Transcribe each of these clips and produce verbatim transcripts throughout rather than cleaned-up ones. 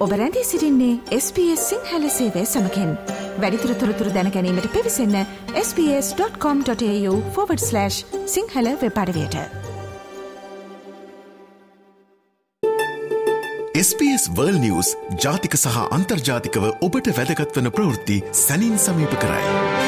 ඔබ රැඳී සිටින්නේ එස් බී එස් සිංහල සේවය සමගින්. වැඩිදුර තොරතුරු දැන ගැනීමට පිවිසන්න S B S dot com dot AU forward slash Sinhala web අඩවියට. S B S World News ජාතික සහ අන්තර්ජාතිකව ඔබට වැදගත් වන ප්‍රවෘත්ති සැනින් සමීප කරයි.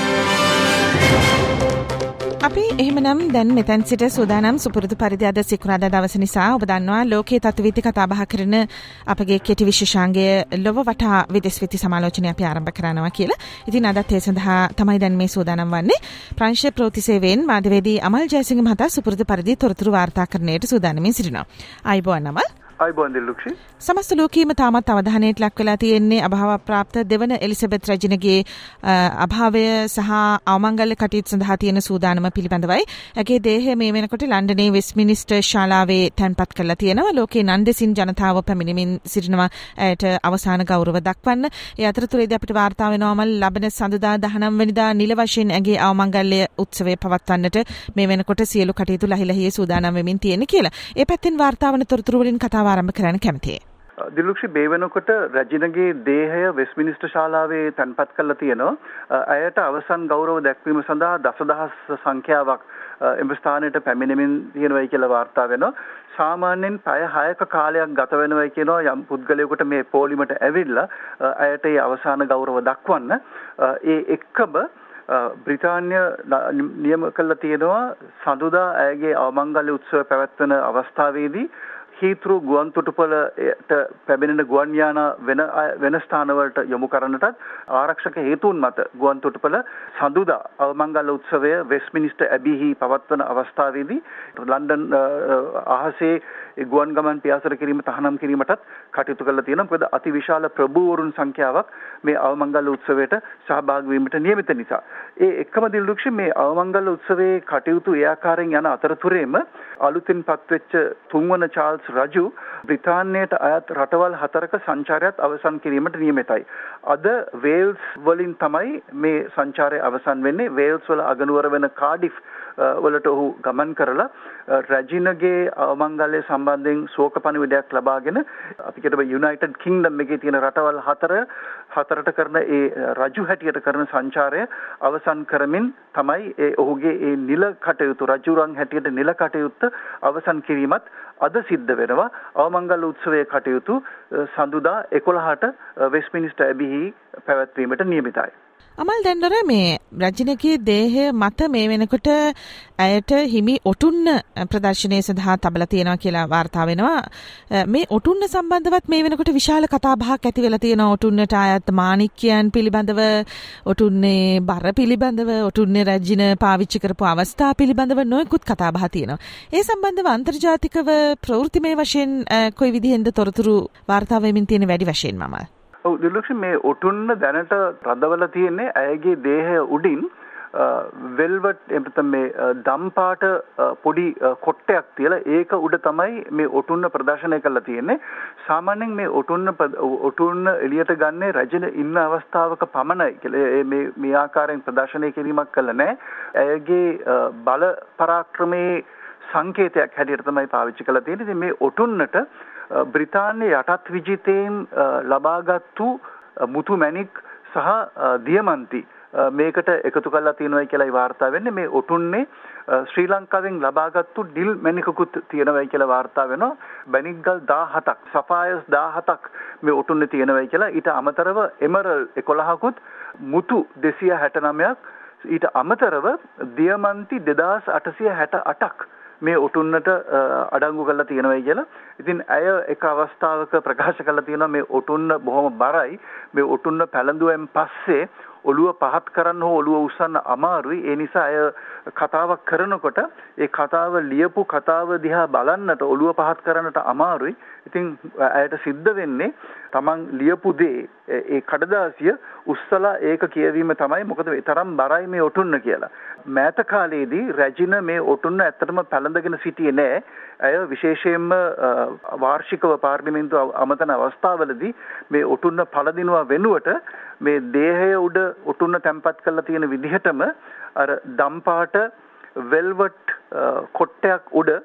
අපි එහෙමනම් දැන් මෙතැන් සිට සූදානම් සුපුරුදු පරිදි අද සිකුරාදා දවස නිසා ඔබ දන්නවා ලෝකයේ තත්ත්වීති කතා බහ කරන අපගේ කෙටි විශේෂාංගය ලොව වටා විදෙස් විති සමාලෝචනය අපි ආරම්භ කරනවා කියලා. ඉතින් අදත් ඒ සඳහා තමයි දැන් මේ සූදානම් වන්නේ. ප්‍රංශ ප්‍රවෘත්තිසේවයෙන් මාධ්‍යවේදී අමල් ජයසිංහ මහතා සුපුරුදු පරිදි තොරතුරු වාර්තාකරණයට සූදානමින් සිටිනවා. ආයුබෝවන් අමල්. ආයුබෝවන් දිල්ලුක්ෂි. සමස්ත ලෝකීයම තාමත් අවධානයට ලක් වෙලා තියෙන්නේ අභාව ප්‍රාප්ත දෙවන එලිසබෙත් රජිනගේ අභාවය සහ අවමංගල්‍ය කටයුතු සඳහා තියෙන සූදානම පිළිබඳවයි. ඇගේ දේහය මේ වෙනකොට ලන්ඩනයේ වෙස්ට්මිනිස්ටර් ශාලාවේ තැන්පත් කරලා තියෙනවා. ලෝකේ නන්දෙසින් ජනතාව පැමිණෙමින් සිටිනවා ඇයට අවසාන ගෞරව දක්වන්න. ඒ අතරතුරේදී අපිට වාර්තා වෙනවාම ලබන සඳුදා දහනවය වෙනිදා නිල වශයෙන් ඇගේ අවමංගල්‍ය උත්සවය පවත්වන්නට මේ වෙනකොට සියලු කටයුතු ලහිලහියේ සූදානම් වෙමින් තියෙන කියලා. ඒ පැත්තෙන් වාර්තා වන තොරතුරු වලින් කතාව ආරම්භ කරන්න කැමතියි. දිලුක්ෂි මේ වෙනකොට රජිනගේ දේහය වෙස්ට්මිනිස්ටර් ශාලාවේ තැන්පත් කරලා තියෙනවා. ඇයට අවසන් ගෞරව දැක්වීම සඳහා දසදහස් සංඛ්‍යාවක් එම ස්ථානයට පැමිණෙමින් තියෙනවායි කියලා වාර්තා වෙනවා. සාමාන්‍යයෙන් පැය හයක කාලයක් ගත වෙනවායි කියනවා යම් පුද්ගලයෙකුට මේ පොලිමට ඇවිල්ලා ඇයට ඒ අවසාන ගෞරව දක්වන්න. ඒ එක්කම බ්‍රිතාන්‍ය නියම කළා තියෙනවා සඳුදා ඇයගේ අවමංගල්‍ය උත්සවය පැවැත්වෙන අවස්ථාවේදී හීත්‍රූ ගුවන් තොටුපළට පැමිණෙන ගුවන් යාන වෙන වෙන ස්ථානවලට යොමු කරන්නටත් ආරක්ෂක හේතුන් මත ගුවන් තොටුපළ සඳුදා අවමංගල්‍ය උත්සවය වෙස්ට්මිනිස්ටර් ඇබීහි පවත්වන අවස්ථාවේදී ලන්ඩන් අහසේ ගුවන් ගමන් පියාසර කිරීම තහනම් කිරීමටත් කටයුතු කරලා තියෙනවා. මොකද අතිවිශාල ප්‍රභූවරුන් සංඛ්‍යාවක් මේ අවමංගල්‍ය උත්සවයට සහභාගී වීමට නියමිත නිසා. ඒ එක්කම දිල්ලුක්ෂි මේ අවමංගල්‍ය උත්සවයේ කටයුතු ඒ ආකාරයෙන් යන අතරතුරේම අලුතින් පත්වෙච්ච තුන්වන චාල්ස් රජු බ්‍රිතාන්‍යයට අයත් රටවල් හතරක සංචාරයත් අවසන් කිරීමට නියමිතයි. අද වේල්ස් වලින් තමයි මේ සංචාරය අවසන් වෙන්නේ. වේල්ස් වල අගනුවර වෙන කාඩිෆ් වලට ඔහු ගමන් කරලා රජිනගේ අවමංගල්‍ය සම්බන්ධයෙන් ශෝක පණිවිඩයක් ලබාගෙන අපි කියතම යුනයිටඩ් කින්ග්ඩම් එකේ තියෙන රටවල් හතර හතරට කරන ඒ රජු හැටියට කරන සංචාරය අවසන් කරමින් තමයි ඒ ඔහුගේ ඒ නිල කටයුතු රජුරන් හැටියට නිල කටයුත්ත අවසන් කිරීමත් අද සිද්ධ වෙනවා. අවමංගල්‍ය උත්සවයේ කටයුතු සඳුදා එකොළහට වෙස්ට්මිනිස්ටර් ඇබීහි පැවැත්වීමට නියමිතයි. අමල් දැන්දර මේ රජිනගේ දේහය මත මේ වෙනකොට ඇයට හිමි ඔටුන්න ප්‍රදර්ශනය සඳහා තබලා තියෙනවා කියලා වාර්තා වෙනවා. මේ ඔටුන්න සම්බන්ධවත් මේ වෙනකොට විශාල කතා බහක් ඇති වෙලා තියෙනවා. ඔටුන්නට අයත් මාණික්‍යයන් පිළිබඳව, ඔටුන්නේ බර පිළිබඳව, ඔටුන්නේ රජින පාවිච්චි කරපු අවස්ථා පිළිබඳව නොයෙකුත් කතා බහ තියෙනවා. ඒ සම්බන්ධව අන්තර්ජාතිකව ප්‍රවෘත්තිමය වශයෙන් කොයි විදිහෙන්ද තොරතුරු වාර්තා වෙමින් තියෙන වැඩි වශයෙන් මම ඔව් දිලුක්ෂි මේ ඔටුන්න දැනට රඳවලා තියෙන්නේ ඇයගේ දේහය උඩින් වෙල්වට් එතන මේ දම්පාට පොඩි කොට්ටයක් තියලා ඒක උඩ තමයි මේ ඔටුන්න ප්‍රදර්ශනය කරලා තියෙන්නේ. සාමාන්‍යයෙන් මේ ඔටුන්න ඔටුන්න එළියට ගන්නේ රජින ඉන්න අවස්ථාවක පමණයි කියලා මේ මේ ආකාරයෙන් ප්‍රදර්ශනය කිරීමක් කළා නෑ. ඇයගේ බල පරාක්‍රමයේ සංකේතයක් හැටියට තමයි පාවිච්චි කරලා තියෙන්නේ. ඉතින් මේ ඔටුන්නට බ්‍රිතාන්‍ය යටත් විජිතයෙන් ලබාගත්තු මුතු මැණික් සහ දියමන්ති මේකට එකතු කරලා තියෙනවායි කියලායි වාර්තා වෙන්නේ. මේ ඔටුන්නේ ශ්‍රී ලංකාවෙන් ලබාගත්තු ඩිල් මැණිකකුත් තියෙනවායි කියලා වාර්තා වෙනවා. මැණික්ගල් දහහතක් සෆයර්ස් දහහතක් මේ ඔටුන්නේ තියෙනවායි කියලා. ඊට අමතරව එමරල් එකොළහකුත් මුතු දෙසිය හැට නවයක් ඊට අමතරව දියමන්ති දෙදාස් අටසිය හැට අටක් මේ ඔටුන්නට අඩංගු කරලා තියෙනවායි කියලා. ඉතින් ඇය එක අවස්ථාවක ප්‍රකාශ කරලා තියෙනවා මේ ඔටුන්න බොහොම බරයි. මේ ඔටුන්න පැලඳුවෙන් පස්සේ ඔළුව පහත් කරන්න හෝ ඔළුව උස්සන්න අමාරුයි. ඒ නිසා අය කතාවක් කරනකොට ඒ කතාව ලියපු කතාව දිහා බලන්නට ඔළුව පහත් කරන්නට අමාරුයි. ඉතින් ඇයට සිද්ධ වෙන්නේ තමන් ලියපු දේ ඒ කඩදාසිය උස්සලා ඒක කියවීම තමයි. මොකද ඒ තරම් බරයි මේ ඔටුන්න කියලා. මෑත කාලයේදී රැජින මේ ඔටුන්න ඇත්තටම පැලඳගෙන සිටියේ නෑ. ඇය විශේෂයෙන්ම වාර්ෂිකව පාර්ලිමේන්තුව අමතන අවස්ථාවලදී මේ ඔටුන්න පළදිනවා වෙනුවට මේ දේහය උඩ ඔටුන්න තැම්පත් කරලා තියෙන විදිහටම අර දම්පාට වෙල්වට් කොට්ටයක් උඩ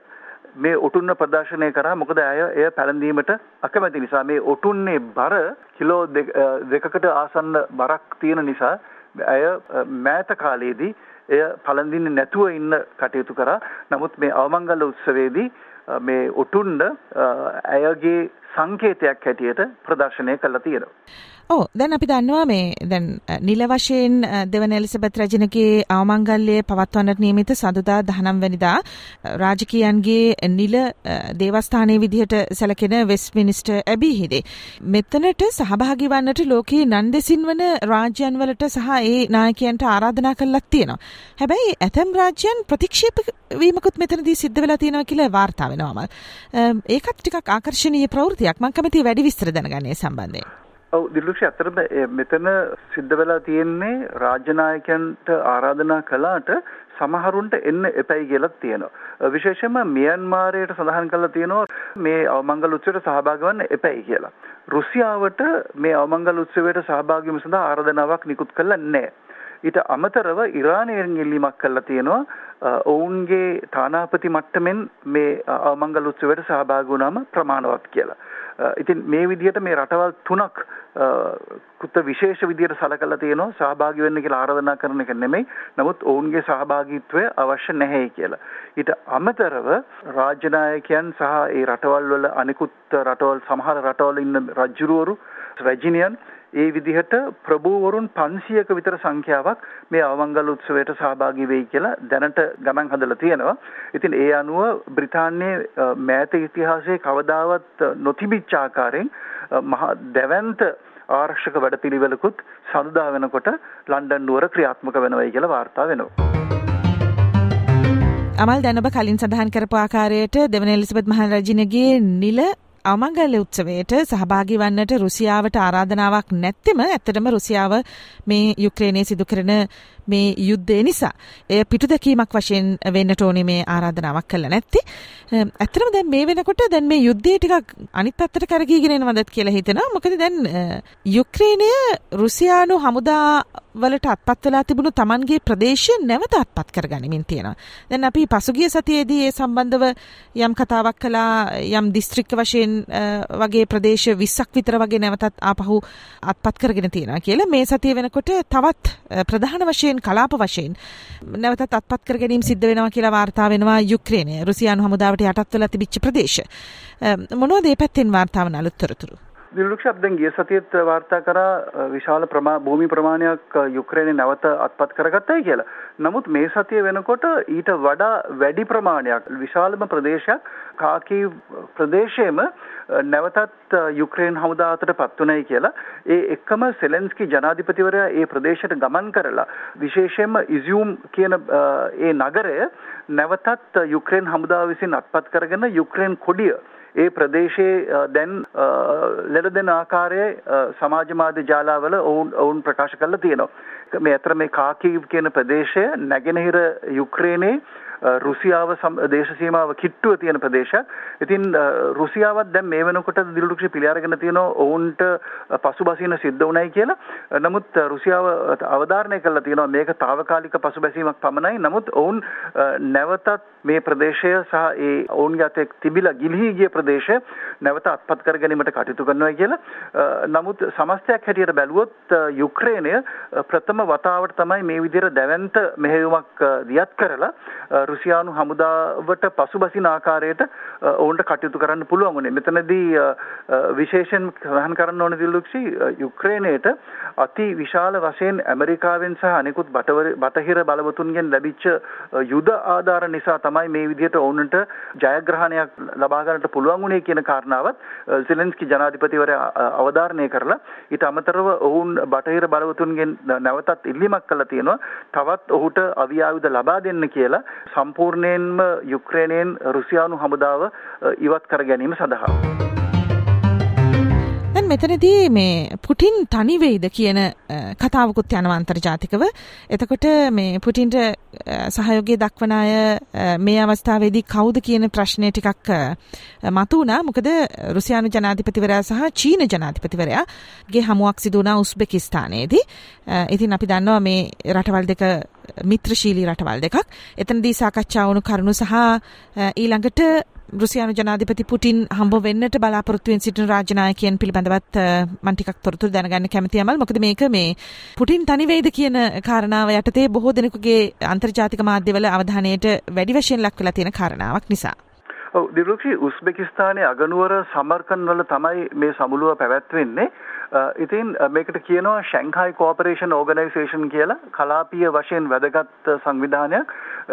මේ ඔටුන්න ප්‍රදර්ශනය කරා. මොකද අය එය පැළඳීමට අකමැති නිසා. මේ ඔටුන්නේ බර කිලෝ දෙකකට ආසන්න බරක් තියෙන නිසා අය මෑත කාලයේදී එය පළඳින්නේ නැතුව ඉන්න කටයුතු කරා. නමුත් මේ අවමංගල උත්සවයේදී මේ ඔටුන්න අයගේ සංකේතයක් හැටියට ප්‍රදර්ශනය කළා තියෙනවා. ඔව් දැන් අපි දන්නවා මේ දැන් නිල වශයෙන් දෙවන එලිසබෙත් රජුගේ අවමංගල්‍යය පවත්වන්නට නියමිත සඳුදා දහනවය වෙනිදා රාජකීයන්ගේ නිල දේවස්ථානයේ විදිහට සැලකෙන වෙස්ට්මිනිස්ටර් ඇබීහිදී මෙතනට සහභාගී වන්නට ලෝකයේ නන් දෙසින් වන රාජ්‍යයන් වලට සහ ඒ නායකයන්ට ආරාධනා කළා තියෙනවා. හැබැයි ඇතම් රාජ්‍යයන් ප්‍රතික්ෂේප වීමකුත් මෙතනදී සිද්ධ වෙලා තියෙනවා කියලා වාර්තා වෙනවා. ඒකත් ටිකක් ආකර්ශනීය ප්‍රවෘත්තියක්. මම කැමතියි වැඩි විස්තර දැනගන්න ඒ සම්බන්ධයෙන්. ඔව් දිලුක්ෂ අතරම මෙතන සිද්ධ වෙලා තියෙන්නේ රාජ්‍ය නායකයන්ට ආරාධනා කළාට සමහරුන්ට එන්න එපයි කියලා තියෙනවා. විශේෂයෙන්ම මියන්මාරයට සඳහන් කරලා තියෙනවා මේ අවමංගල උත්සවයට සහභාගී වෙන්න එපයි කියලා. රුසියාවට මේ අවමංගල උත්සවයට සහභාගී වීම සඳහා ආරාධනාවක් නිකුත් කළා නැහැ. ඊට අමතරව ඉරානයෙන් ඉල්ලීමක් කළා තියෙනවා ඔවුන්ගේ තානාපති මට්ටමින් මේ අවමංගල උත්සවයට සහභාගී වුණාම ප්‍රමාණවත් කියලා. ඉතින් මේ විදිහට මේ රටවල් තුනක් කුත විශේෂ විදිහට සලකලා තියෙනවා සහභාගී වෙන්න කියලා ආරාධනා කරන එක නෙමෙයි. නමුත් ඔවුන්ගේ සහභාගීත්වය අවශ්‍ය නැහැ කියලා. ඊට අමතරව රාජ්‍ය නායකයන් සහ ඒ රටවල් වල අනිකුත් රටවල් සමහර රටවල ඉන්න රජුරුවරු රැජිනියන් ඒ විදිහට ප්‍රභූවරුන් පන්සියයක විතර සංඛ්‍යාවක් මේ අවමංගල උත්සවයට සහභාගී වෙයි කියලා දැනට ගණන් හදලා තියෙනවා. ඉතින් ඒ අනුව බ්‍රිතාන්‍යයේ මෑත ඉතිහාසයේ කවදාවත් නොතිබිච්ච ආකාරයෙන් මහා දැවැන්ත ආරක්ෂක වැඩපිළිවෙලකුත් සඳුදා වෙනකොට ලන්ඩන් නුවර ක්‍රියාත්මක වෙනවයි කියලා වාර්තා වෙනවා. අමල් දැන් ඔබ කලින් සඳහන් කරපු ආකාරයට දෙවන එලිසබෙත් මහරජිනගේ නිල අවමංගල්‍ය උත්සවයට සහභාගී වන්නට රුසියාවට ආරාධනාවක් නැත්නම් ඇත්තටම රුසියාව මේ යුක්‍රේනයේ සිදු කරන මේ යුද්ධය නිසා එය පිටුදැකීමක් වශයෙන් වෙන්නට ඕනේ මේ ආරාධනාවක් කළා නැත්තේ. ඇත්තටම දැන් මේ වෙනකොට දැන් මේ යුද්ධය ටිකක් අනිත් පැත්තට කරගීගෙන එනවද කියලා හිතෙනවා. මොකද දැන් යුක්‍රේනය රුසියානු හමුදා වලට අත්පත් වෙලා තිබුණු Tamanගේ ප්‍රදේශය නැවත අත්පත් කරගනිමින් තියෙනවා. දැන් අපි පසුගිය සතියේදී ඒ සම්බන්ධව යම් කතාවක් කළා යම් දිස්ත්‍රික්ක වශයෙන් වගේ ප්‍රදේශ විස්සක් විතර වගේ නැවතත් ආපහු අත්පත් කරගෙන තියෙනවා කියලා. මේ සතිය වෙනකොට තවත් ප්‍රධාන වශයෙන් කලාප වශයෙන් නැවතත් අත්පත් කර ගැනීම සිද්ධ වෙනවා කියලා වාර්තා වෙනවා යුක්‍රේනය රුසියානු හමුදාවට යටත් වෙලා තිබිච්ච ප්‍රදේශ. මොනවද මේ පැත්තෙන් වාර්තා වන අලුත් තොරතුරු? දිලුක්ෂ දැන් ගිය සතියේත් වාර්තා කරා විශාල ප්‍රමා භූමි ප්‍රමාණයක් යුක්‍රේනයේ නැවත අත්පත් කරගත්තයි කියලා. නමුත් මේ සතිය වෙනකොට ඊට වඩා වැඩි ප්‍රමාණයක් විශාලම ප්‍රදේශයක් කාකීව් ප්‍රදේශයේම නැවතත් යුක්‍රේන හමුදා අතට පත් වුණයි කියලා. ඒ එක්කම සෙලෙන්ස්කි ජනාධිපතිවරයා ඒ ප්‍රදේශයට ගමන් කරලා විශේෂයෙන්ම ඉසියුම් කියන ඒ නගරය නැවතත් යුක්‍රේන හමුදාව විසින් අත්පත් කරගෙන යුක්‍රේන කොඩිය ඒ ප්‍රදේශයේ දැන් ලෙඩ දෙන ආකාරයේ සමාජ මාධ්‍ය ජාලාවල ඔවුන් ඔවුන් ප්‍රකාශ කරලා තියෙනවා. මේ අතර මේ කාකීව් කියන ප්‍රදේශය නැගෙනහිර යුක්‍රේනයේ රුසියාව දේශ සීමාව කිට්ටුව තියෙන ප්‍රදේශයක්. ඉතින් රුසියාවත් දැන් මේ වෙනකොට දිලුක්ෂ පිළිඅරගෙන තියෙනවා ඔවුන්ට පසුබසින්න සිද්ධ වුණයි කියලා. නමුත් රුසියාව අවධාරණය කළා තියෙනවා මේක తాවකාලික පසුබැසීමක් පමණයි. නමුත් ඔවුන් නැවතත් මේ ප්‍රදේශය සහ ඒ ඔවුන්ගේ අතේ තිබිලා ගිලිහි ගිය ප්‍රදේශය නැවත අත්පත් කර ගැනීමට කටයුතු කරනවා කියලා. නමුත් සමස්තයක් හැටියට බැලුවොත් යුක්‍රේනය ප්‍රථම වතාවට තමයි මේ විදිහට දැවැන්ත මෙහෙයුමක් දියත් කරලා රුසියානු හමුදාවට පසුබසින ආකාරයට ඔවුන්ට කටයුතු කරන්න පුළුවන් වුණේ. මෙතනදී විශේෂයෙන් සඳහන් කරන්න ඕන දිලුක්ෂි යුක්‍රේනයට අති විශාල වශයෙන් ඇමරිකාවෙන් සහ අනෙකුත් බටහිර බලවතුන්ගෙන් ලැබිච්ච යුද ආධාර නිසා තමයි මේ විදිහට ඔවුන්ට ජයග්‍රහණයක් ලබා ගන්නට පුළුවන් වුණේ කියන කාරණාවත් සෙලෙන්ස්කි ජනාධිපතිවරයා අවධාරණය කරලා ඊට අමතරව ඔවුන් බටහිර බලවතුන්ගෙන් නැවතත් ඉල්ලීමක් කළා තියෙනවා තවත් ඔහුට අවි ආයුධ ලබා දෙන්න කියලා සම්පූර්ණයෙන්ම යුක්‍රේනයෙන් රුසියානු හමුදාව ඉවත් කර ගැනීම සඳහා. දැන් මෙතනදී මේ පුටින් තනි වෙයිද කියන කතාවකුත් යනවා අන්තර්ජාතිකව. එතකොට මේ පුටින්ට සහයෝගය දක්වන අය මේ අවස්ථාවේදී කවුද කියන ප්‍රශ්නය ටිකක් මතුවුණා. මොකද රුසියානු ජනාධිපතිවරයා සහ චීන ජනාධිපතිවරයාගේ හමුවක් සිදු වුණා උස්බෙකිස්තානයේදී. ඉතින් අපි දන්නවා මේ රටවල් දෙක මිත්‍රශීලී රටවල් දෙකක්. එතනදී සාකච්ඡා වුණු කරුණු සහ ඊළඟට රුසියානු ජනාධිපති පුටින් හම්බ වෙන්නට බලාපොරොත්තු වෙන සිටින රාජ්‍ය නායකයන් පිළිබඳවත් මම ටිකක් තොරතුරු දැනගන්න කැමතියි අමල්. මොකද මේක මේ පුටින් තනි වේද කියන කාරණාව යටතේ බොහෝ දෙනෙකුගේ අන්තර්ජාතික මාධ්‍යවල අවධානයට වැඩි වශයෙන් ලක් වෙලා තියෙන කාරණාවක් නිසා. ඔව් දිරුක්ෂි උස්බෙකිස්තානයේ අගනුවර සමර්කන් වල තමයි මේ සමුළුව පැවැත්වෙන්නේ. ඉතින් මේකට කියනවා ෂැන්ඝායි කෝපරේෂන් ඕගනයිසේෂන් කියලා කලාපීය වශයෙන් වැදගත් සංවිධානයක්.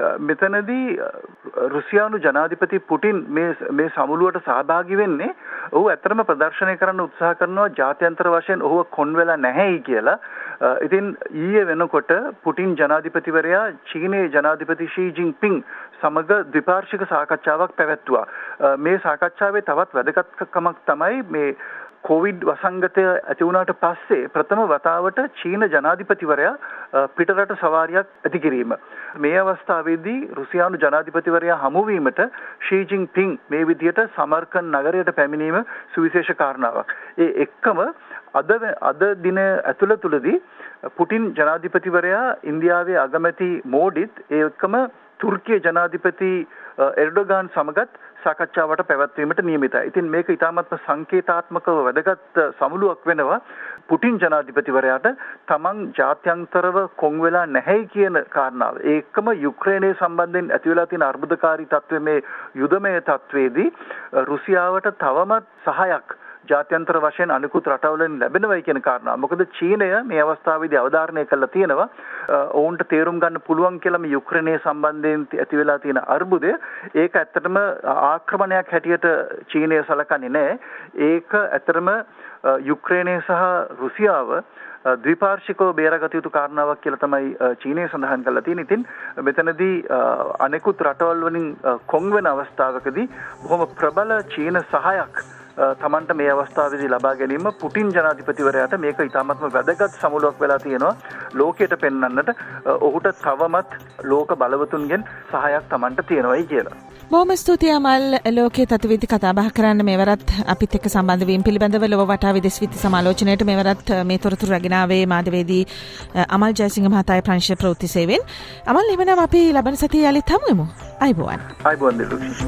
මෙතනදී රුසියානු ජනාධිපති පුටින් මේ මේ සමුළුවට සහභාගී වෙන්නේ ඔහු ඇත්තටම ප්‍රදර්ශනය කරන්න උත්සාහ කරනවා ජාත්‍යන්තර වශයෙන් ඔහුව කොන් වෙලා නැහැයි කියලා. ඉතින් ඊයේ වෙනකොට පුටින් ජනාධිපතිවරයා චීනයේ ජනාධිපති ෂී ජින්පිං සමග ද්විපාර්ශ්වික සාකච්ඡාවක් පැවැත්තුවා. මේ සාකච්ඡාවේ තවත් වැදගත්කමක් තමයි මේ කොවිඩ් වසංගතය ඇති වුණාට පස්සේ ප්‍රථම වතාවට චීන ජනාධිපතිවරයා පිටරට සවාරියක් ඇති කිරීම. මේ අවස්ථාවේදී රුසියානු ජනාධිපතිවරයා හමු වීමට ෂී ජින්පිං මේ විදිහට සමර්කන් නගරයට පැමිණීම සුවිශේෂ කාරණාවක්. ඒ එක්කම අද අද දින ඇතුළතදී පුටින් ජනාධිපතිවරයා ඉන්දියාවේ අගමැති මෝඩිත් ඒ එක්කම තුර්කිය ජනාධිපති එර්ඩෝගාන් සමගත් සාකච්ඡාවට පැවැත්වීමට නියමිතයි. ඉතින් මේක ඉතාමත්ම සංකේතාත්මකව වැදගත් සමුළුවක් වෙනවා. පුටින් ජනාධිපතිවරයාට තමන් ජාත්‍යන්තරව කොන් වෙලා නැහැ කියන කාරණාව. ඒකම යුක්‍රේනයේ සම්බන්ධයෙන් ඇති වෙලා තියෙන අර්බුදකාරී තත්ත්වයේ මේ යුදමය තත්ත්වයේදී රුසියාවට තවමත් සහායක් ජාත්‍යන්තර වශයෙන් අනිකුත් රටවලින් ලැබෙනවයි කියන කාරණාව. මොකද චීනය මේ අවස්ථාවේදී අවධාරණය කළා තියෙනවා ඔවුන්ට තේරුම් ගන්න පුළුවන් කියලා මේ යුක්‍රේනයේ සම්බන්ධයෙන් ඇති වෙලා තියෙන අර්බුදය. ඒක ඇත්තටම ආක්‍රමණයක් හැටියට චීනය සලකන්නේ නැහැ. ඒක ඇත්තටම යුක්‍රේනය සහ රුසියාව ද්විපාර්ශ්විකව බේරගත යුතු කාරණාවක් කියලා තමයි චීනය සඳහන් කරලා තියෙන්නේ. ඉතින් මෙතනදී අනෙකුත් රටවල් වලින් කොන් වෙන අවස්ථාවකදී බොහොම ප්‍රබල චීන සහායක් තමන්ට මේ අවස්ථාවේදී ලබා ගැනීම පුටින් ජනාධිපතිවරයාට මේක ඉතාමත්ම වැදගත් සමුළුවක් වෙලා තියෙනවා ලෝකයට පෙන්වන්නට. ඔහුට තවමත් ලෝක බලවතුන්ගෙන් සහායක් තමන්ට තියෙනවායි කියලා. බොහොම ස්තුතියි අමල්. ලෝකයේ තත්ත්වවිදි කතා බහ කරන්න මෙවරත් අපිත් එක්ක සම්බන්ධ වීම පිළිබඳව ලොව වටා විදේශ විත්ති සමාලෝචනයේට මෙවරත් මේ තොරතුරු රැගෙන ආවේ මාධ්‍යවේදී අමල් ජයසිංහ මහතායි ප්‍රංශ ප්‍රවෘත්ති සේවයෙන්. අමල් එහෙනම් අපි ලබන සතියේ යලිත් හමු වෙමු. අයබෝවන්. අයබෝවන් දිලුක්ෂි.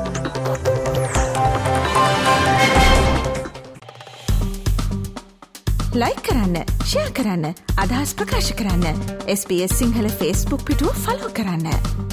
ලයික් කරන්න, ෂෙයා කරන්න, අදහස් ප්‍රකාශ කරන්න. S B S Sinhala Facebook පිටුව ෆලෝ කරන්න.